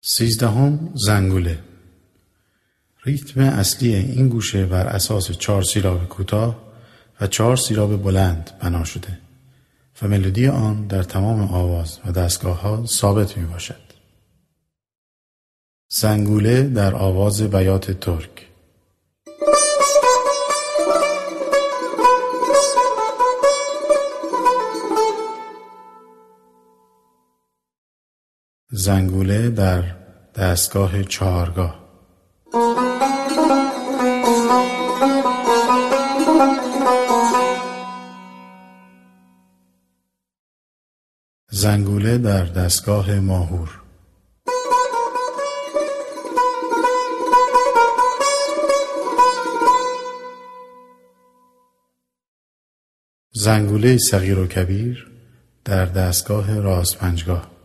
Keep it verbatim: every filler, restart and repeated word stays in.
سیزدهم زنگوله. ریتم اصلی این گوشه بر اساس چهار سیلاب کوتاه و چهار سیلاب بلند بنا شده و ملودی آن در تمام آواز و دستگاه ها ثابت می باشد. زنگوله در آواز بیات ترک. زنگوله در دستگاه چهارگاه. زنگوله در دستگاه ماهور. زنگوله صغیر و کبیر در دستگاه راست پنجگاه.